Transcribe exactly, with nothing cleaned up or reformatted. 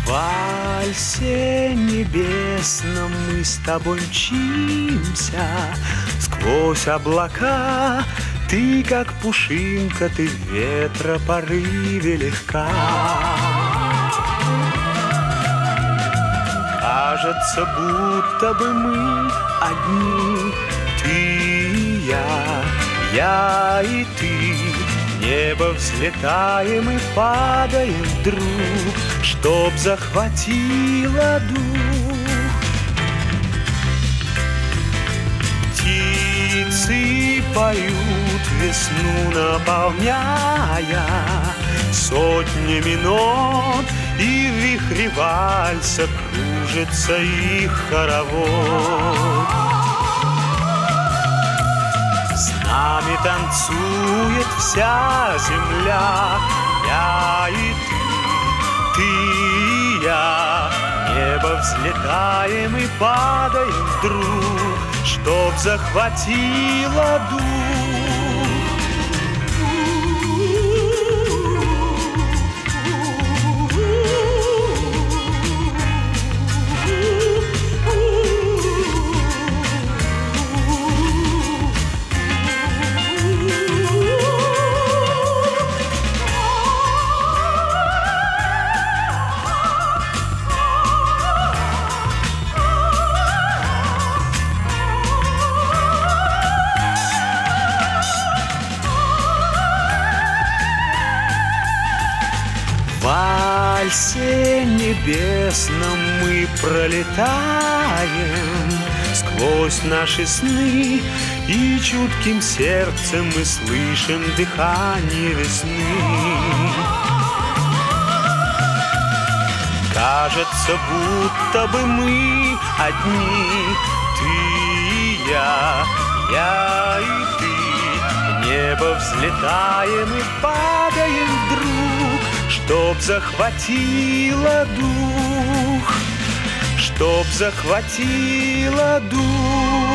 вальсе небесном мы с тобой мчимся сквозь облака. Ты, как пушинка, ты в ветропорыве легка. Кажется, будто бы мы одни, ты и я, я и ты. В небо взлетаем и падаем вдруг, чтоб захватило дух. Птицы поют весну, наполняя сотнями нот, и в вихре вальса кружится их хоровод. С нами танцует вся земля, я и ты, ты и я. В небо взлетаем и падаем вдруг, чтоб захватило дух. В вальсе небесном мы пролетаем сквозь наши сны, и чутким сердцем мы слышим дыхание весны. Кажется, будто бы мы одни, ты и я, я и ты. В небо взлетаем и падаем вдруг, чтоб захватило дух, чтоб захватило дух.